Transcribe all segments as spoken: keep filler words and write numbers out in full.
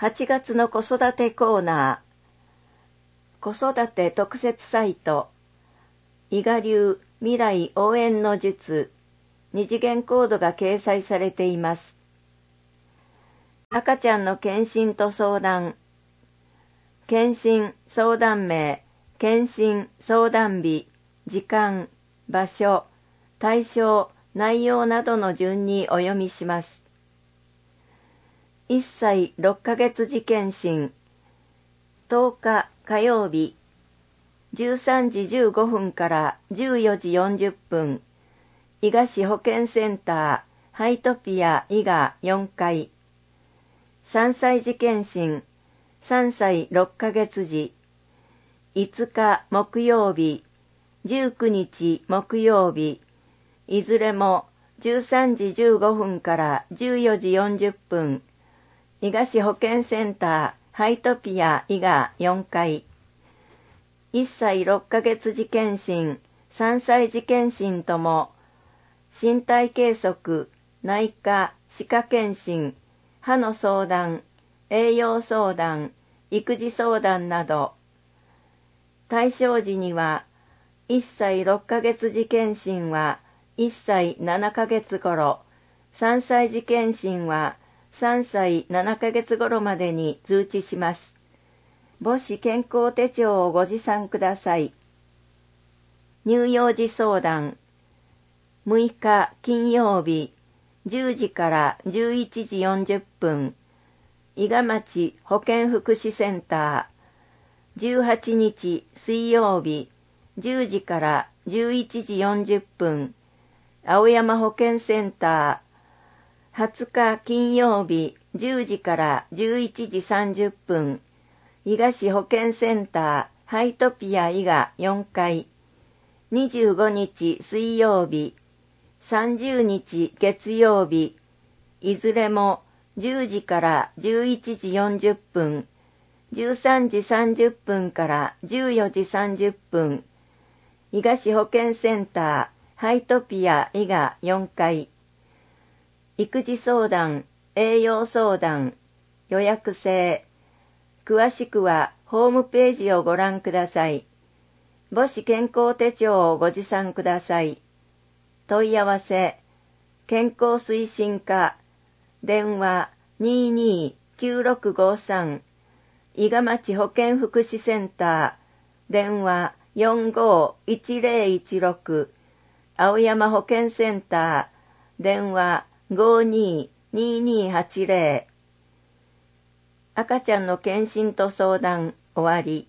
はちがつの子育てコーナー、子育て特設サイト、伊賀流未来応援の術、二次元コードが掲載されています。赤ちゃんの検診と相談、検診相談名、検診相談日、時間、場所、対象、内容などの順にお読みします。いっさいろっかげつ時検診、とおか火曜日、じゅうさんじじゅうごふんからじゅうよじよんじゅっぷん、伊賀市保健センター、ハイトピア伊賀よんかい、さんさい時検診、さんさいろっかげつ時、いつか木曜日、じゅうくにち木曜日、いずれもじゅうさんじじゅうごふんからじゅうよじよんじゅっぷん、伊賀市保健センター、ハイトピア伊賀よんかい、いっさいろっかげつ時検診、さんさい時検診とも、身体計測、内科、歯科検診、歯の相談、栄養相談、育児相談など、対象時には、いっさいろっかげつ時検診はいっさいななかげつ頃、さんさい時検診はさんさいななかげつ頃までに通知します。母子健康手帳をご持参ください。乳幼児相談、むいか金曜日、じゅうじからじゅういちじよんじゅっぷん、伊賀町保健福祉センター、じゅうはちにち水曜日、じゅうじからじゅういちじよんじゅっぷん、青山保健センター、はつか金曜日、じゅうじからじゅういちじさんじゅっぷん、伊賀市保健センター、ハイトピア伊賀よんかい、にじゅうごにち水曜日、さんじゅうにち月曜日、いずれもじゅうじからじゅういちじよんじゅっぷん、じゅうさんじさんじゅっぷんからじゅうよじさんじゅっぷん、伊賀市保健センター、ハイトピア伊賀よんかい、育児相談、栄養相談、予約制。詳しくはホームページをご覧ください。母子健康手帳をご持参ください。問い合わせ、健康推進課、電話 にーにーきゅうろくごさん、伊賀町保健福祉センター、電話よんごーいちぜろいちろく、青山保健センター、電話ごーにーにーにーはちぜろ。赤ちゃんの検診と相談終わり。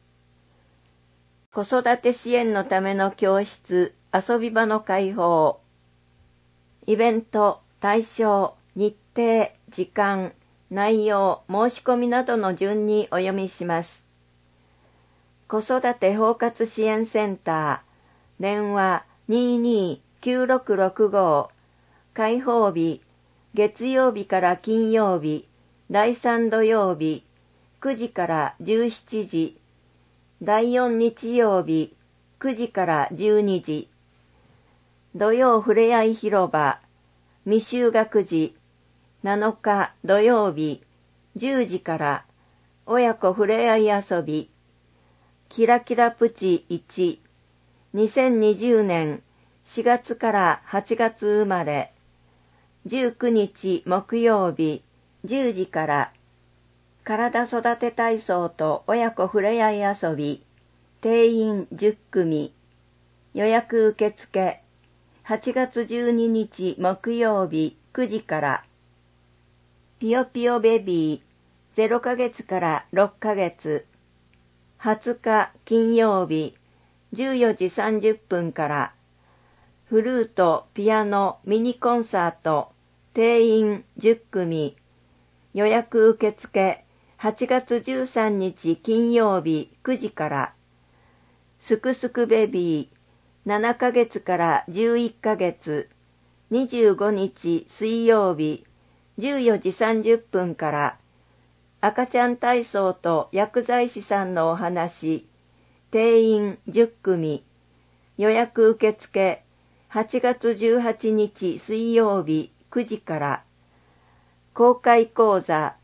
子育て支援のための教室、遊び場の開放。イベント、対象、日程、時間、内容、申し込みなどの順にお読みします。子育て包括支援センター、電話 にーにーきゅうろくろくご、開放日、月曜日から金曜日、だいさん土曜日、くじからじゅうしちじ、だいよん日曜日、くじからじゅうにじ、土曜ふれあい広場、未就学児、なのか土曜日、じゅうじから親子ふれあい遊び、キラキラプチいち、にせんにじゅうねんしがつからはちがつ生まれ、じゅうくにち木曜日、じゅうじから体育て体操と親子ふれあい遊び、定員じゅっくみ、予約受付、はちがつじゅうににち木曜日くじから、ぴよぴよベビーゼロかげつからろっかげつ、はつか金曜日じゅうよじさんじゅっぷんから、フルート、ピアノ、ミニコンサート、定員じゅっくみ、予約受付、はちがつじゅうさんにち金曜日くじから、すくすくベビーななかげつからじゅういっかげつ、にじゅうごにち水曜日じゅうよじさんじゅっぷんから、赤ちゃん体操と薬剤師さんのお話、定員じゅっくみ、予約受付、はちがつじゅうはちにち水曜日くじから、公開講座、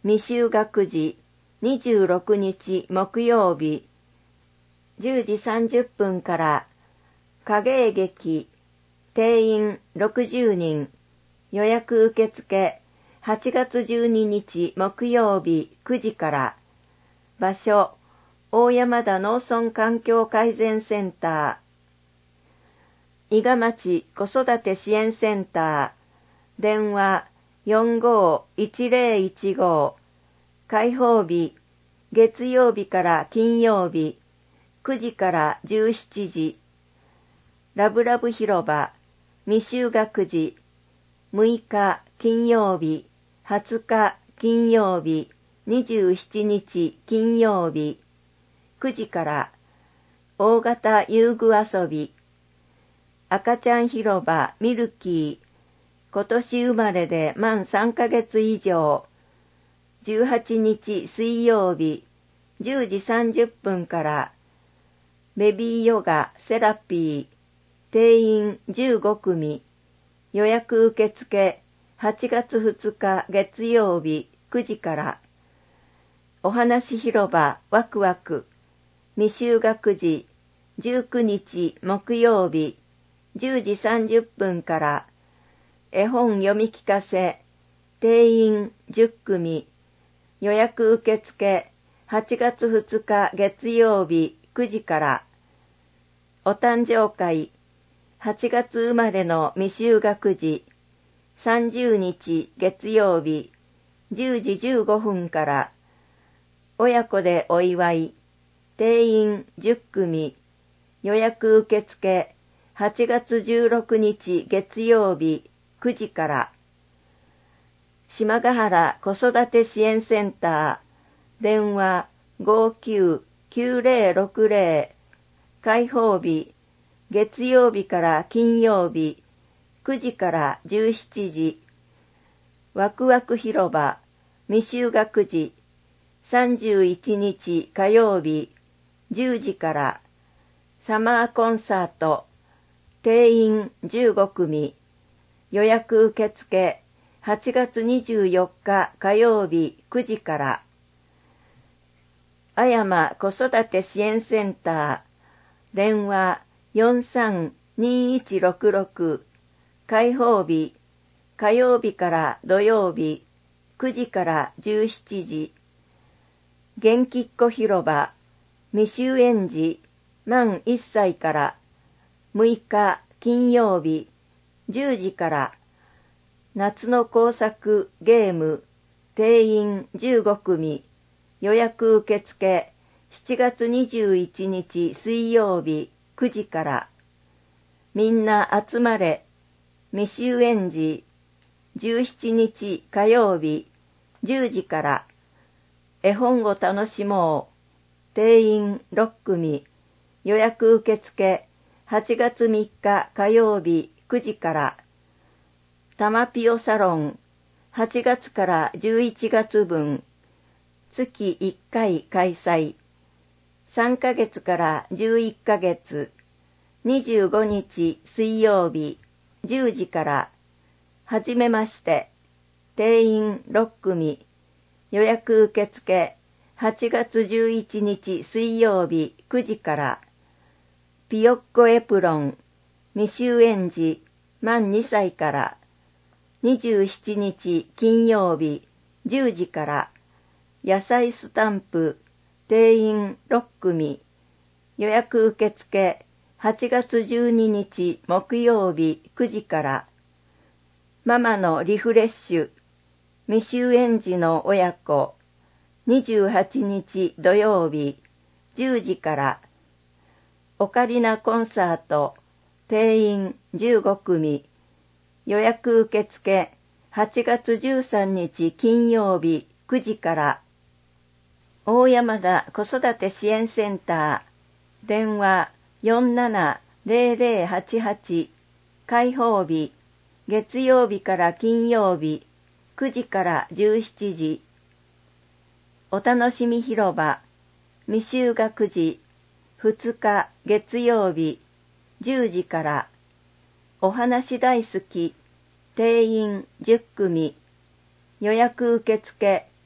未就学時にじゅうろくにち木曜日じゅうじさんじゅっぷんから影絵劇定員ろくじゅうにん予約受付はちがつじゅうににち木曜日くじから場所大山田農村環境改善センター伊賀町子育て支援センター電話 よんごーいちぜろいちご 開放日月曜日から金曜日くじからじゅうしちじラブラブ広場未就学時むいか金曜日はつか金曜日にじゅうしちにち金曜日くじから大型遊具遊び赤ちゃん広場ミルキー今年生まれで満さんかげつ以上じゅうはちにち水曜日じゅうじさんじゅっぷんからベビーヨガセラピー定員じゅうごくみ予約受付はちがつふつか月曜日くじからお話広場ワクワク未就学時じゅうくにち木曜日じゅうじさんじゅっぷんから絵本読み聞かせ定員じゅっくみ予約受付はちがつふつか月曜日くじからお誕生会はちがつ生まれの未就学時さんじゅうにち月曜日じゅうじじゅうごふんから親子でお祝い定員じゅっくみ予約受付はちがつじゅうろくにち月曜日くじから島ヶ原子育て支援センター電話 ごーきゅうきゅうぜろろくぜろ 開放日月曜日から金曜日くじからじゅうしちじワクワク広場未就学時さんじゅういちにち火曜日じゅうじからサマーコンサート定員じゅうごくみ予約受付はちがつにじゅうよっか火曜日くじからあやま子育て支援センター電話 よんさんにいちろくろく 開放日火曜日から土曜日くじからじゅうしちじ元気っ子広場未就園児満いっさいからむいか金曜日じゅうじから夏の工作ゲーム定員じゅうごくみ予約受付しちがつにじゅういちにち水曜日くじからみんな集まれ未就園児じゅうしちにち火曜日じゅうじから絵本を楽しもう定員ろっくみ予約受付はちがつみっか火曜日くじからたまぴよサロンはちがつからじゅういちがつぶん月いっかい開催さんかげつからじゅういっかげつにじゅうごにち水曜日じゅうじからはじめまして定員ろっくみ予約受付はちがつじゅういちにち水曜日くじからピヨッコエプロン未就園児満にさいからにじゅうしちにち金曜日じゅうじから野菜スタンプ定員ろっくみ予約受付はちがつじゅうににち木曜日くじからママのリフレッシュ未就園児の親子にじゅうはちにち土曜日じゅうじからオカリナコンサート定員じゅうごくみ予約受付はちがつじゅうさんにち金曜日くじから大山田子育て支援センター電話 よんななぜろぜろはちはち 開放日月曜日から金曜日くじからじゅうしちじお楽しみ広場未就学時ふつか月曜日じゅうじからお話大好き定員じゅっくみ予約受付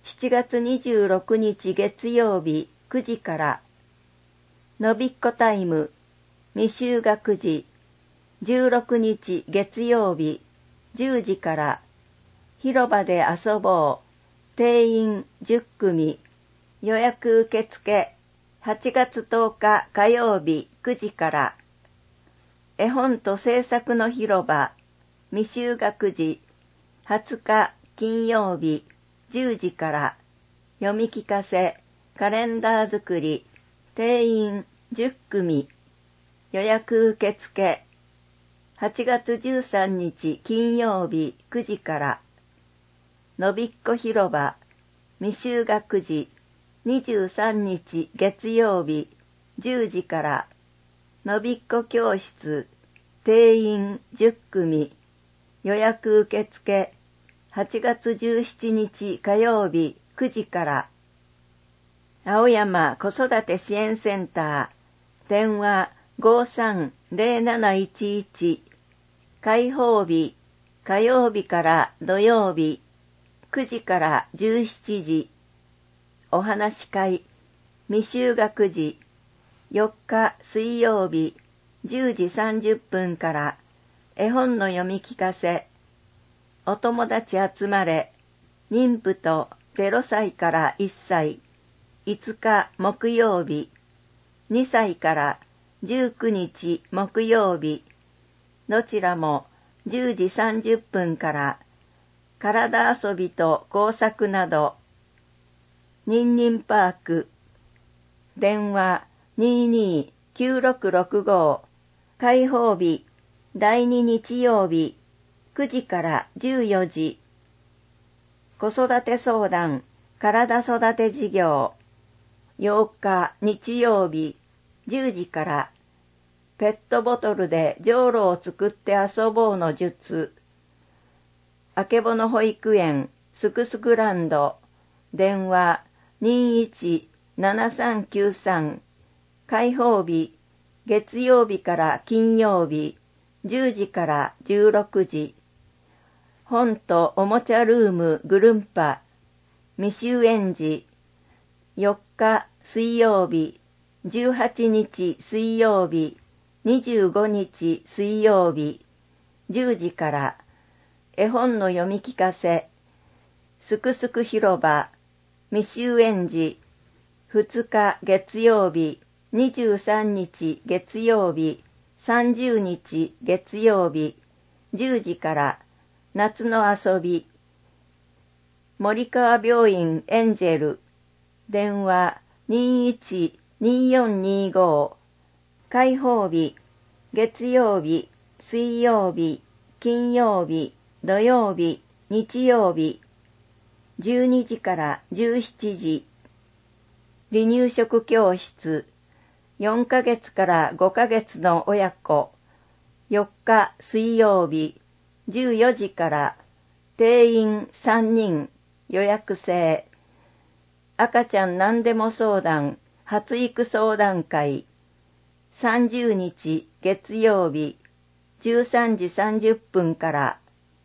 しちがつにじゅうろくにち月曜日くじから、のびっこタイム未就学児じゅうろくにち月曜日じゅうじから、広場で遊ぼう定員じゅっくみ予約受付はちがつとおか火曜日くじから、絵本と制作の広場未就学児はつか金曜日じゅうじから、読み聞かせカレンダー作り定員じゅっくみ予約受付はちがつじゅうさんにち金曜日くじから、のびっこ広場未就学児にじゅうさんにち月曜日じゅうじから、のびっこ教室定員じゅっくみ予約受付はちがつじゅうしちにち火曜日くじから、青山子育て支援センター電話 ごーさんぜろなないちいち 開放日火曜日から土曜日くじからじゅうしちじ、お話し会未就学児よっか水曜日じゅうじさんじゅっぷんから、絵本の読み聞かせお友達集まれ妊婦とぜろさいからいっさいいつか木曜日にさいからじゅうくにち木曜日、どちらもじゅうじさんじゅっぷんから、体遊びと工作など、ニンニンパーク電話 にーにーきゅうろくろくご 開放日だいに日曜日くじからじゅうよじ、子育て相談体育て事業ようか日曜日じゅうじから、ペットボトルでじょうろを作って遊ぼうの術、あけぼの保育園すくすくランド電話 にーいちななさんきゅうさん 開放日月曜日から金曜日じゅうじからじゅうろくじ、本とおもちゃルームぐるんぱ未就園児よっか水曜日じゅうはちにち水曜日にじゅうごにち水曜日じゅうじから、絵本の読み聞かせすくすく広場未就園児ふつか月曜日にじゅうさんにち月曜日さんじゅうにち月曜日じゅうじから、夏の遊び森川病院エンジェル電話 にーいちにーよんにーご 開放日月曜日水曜日金曜日土曜日日曜日じゅうにじからじゅうしちじ、離乳食教室よんかげつからごかげつの親子よっか水曜日じゅうよじから、定員さんにん予約制赤ちゃん何でも相談発育相談会さんじゅうにち月曜日じゅうさんじさんじゅっぷんから、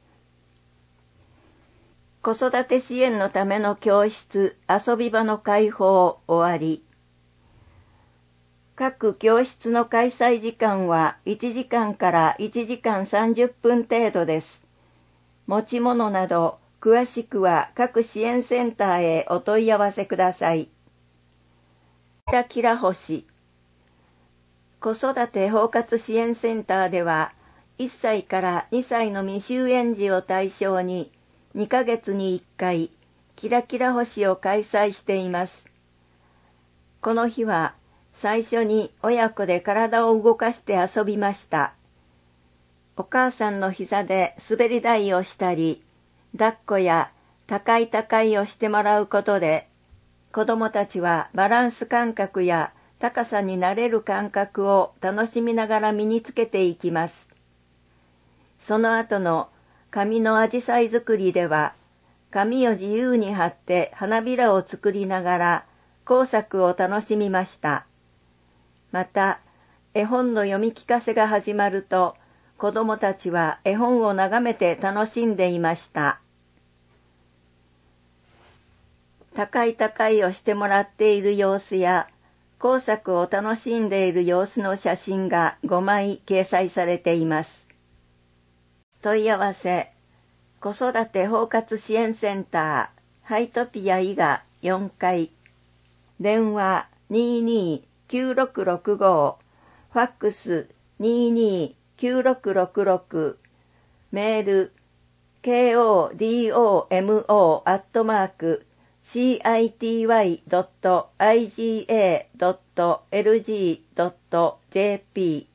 子育て支援のための教室遊び場の開放終わり。各教室の開催時間はいちじかんからいちじかんさんじゅっぷん程度です。持ち物など詳しくは各支援センターへお問い合わせください。キラキラ星子育て包括支援センターでは、いっさいからにさいの未就園児を対象ににかげつにいっかいキラキラ星を開催しています。この日は最初に親子で体を動かして遊びました。お母さんの膝で滑り台をしたり、抱っこや高い高いをしてもらうことで、子供たちはバランス感覚や高さに慣れる感覚を楽しみながら身につけていきます。その後の紙のアジサイ作りでは、紙を自由に貼って花びらを作りながら工作を楽しみました。また、絵本の読み聞かせが始まると、子供たちは絵本を眺めて楽しんでいました。 高い高いをしてもらっている様子や、工作を楽しんでいる様子の写真がごまい掲載されています。問い合わせ、子育て包括支援センター、ハイトピア伊賀よんかい、電話 にーにーきゅうろくろくご、ファックス にーにーきゅうろくろくろく、メール ケーオーディーオーエムオー アットマーク シーアイティーワイ ドット アイジーエー ドット エルジー ドット ジェーピー